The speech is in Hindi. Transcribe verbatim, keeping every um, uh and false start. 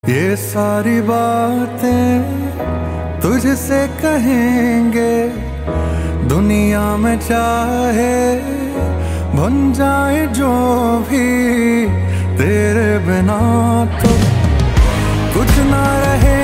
ये सारी बातें तुझसे कहेंगे, दुनिया में चाहे बन जाए जो भी, तेरे बिना तो कुछ ना रहे।